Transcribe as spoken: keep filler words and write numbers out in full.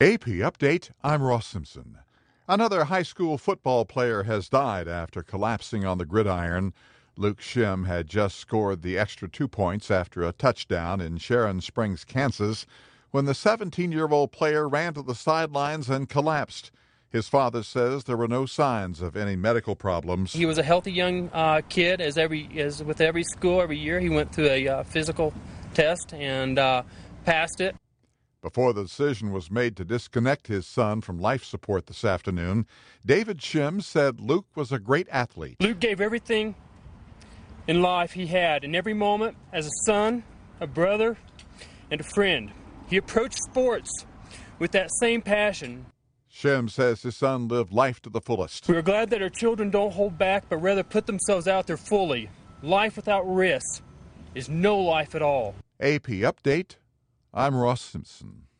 A P Update, I'm Ross Simpson. Another high school football player has died after collapsing on the gridiron. Luke Shim had just scored the extra two points after a touchdown in Sharon Springs, Kansas, when the seventeen-year-old player ran to the sidelines and collapsed. His father says there were no signs of any medical problems. He was a healthy young uh, kid, as every as with every school every year. He went through a uh, physical test and uh, passed it. Before the decision was made to disconnect his son from life support this afternoon, David Shim said Luke was a great athlete. Luke gave everything in life he had in every moment as a son, a brother, and a friend. He approached sports with that same passion. Shim says his son lived life to the fullest. We are glad that our children don't hold back, but rather put themselves out there fully. Life without risk is no life at all. A P Update, I'm Ross Simpson.